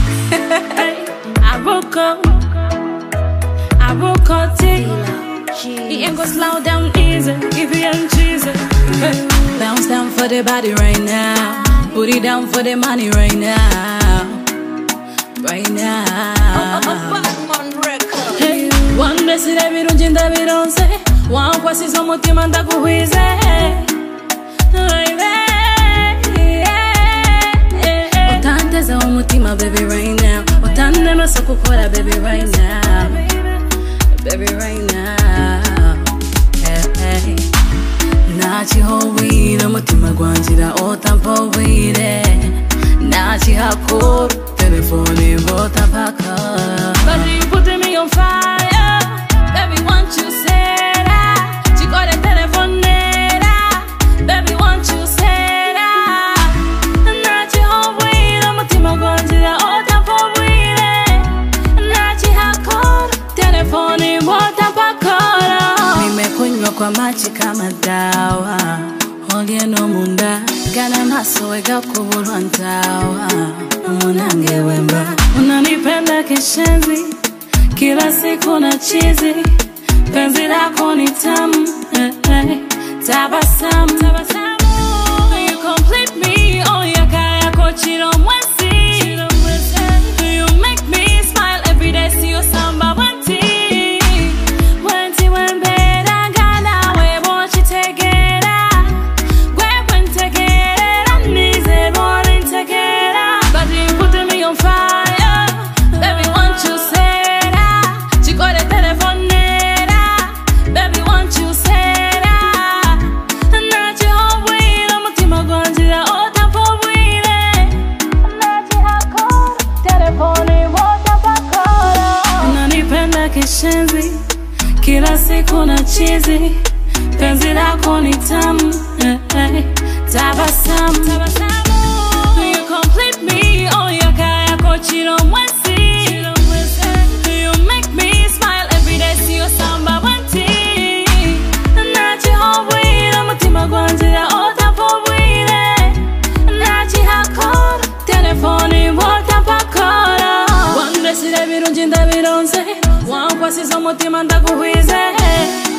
I broke out He ain't gon' slow down easy if he ain't cheesy. Bounce down for the body right now. Put it down for the money right now. Right now. Hey, one day si devi rungita vironse. One quasi sono ti manda kuhize. Otante za umutima baby right now. Otante maso kukora baby right now. Baby right now. Hey. Nachi hovire umutima gwanjira otampo wire. Nachi hakuru telefoni bota paka. But you putting me on fire. Baby want you say that. Chico de telefonera. Baby want you say that. Nachi hovire umutima gwanjira otampo wire. Nachi hakuru telefoni bota paka. Nimekunywa kwa maji kama dawa. Holie no munda Gana maso ega kubulwa ntawa Munange wemba Unanipenda kishenzi Kila siku na chizi Penzi lako ni tamu Tabasamu You complete me Oh yaka yako chiro mwesi You make me smile every day See you samba wanti Kishenzi Kila siku na chizi Penzi lako ni tamu Tabasamu You complete me Oh yaka yako chiro mwesi You make me smile every day See you samba wanti Nachi hovire mutima gwanjira otampo wire Nachi hakuru telefoni bota pakora One day si devi rungita vironse One quasi sono ti manda kuhize.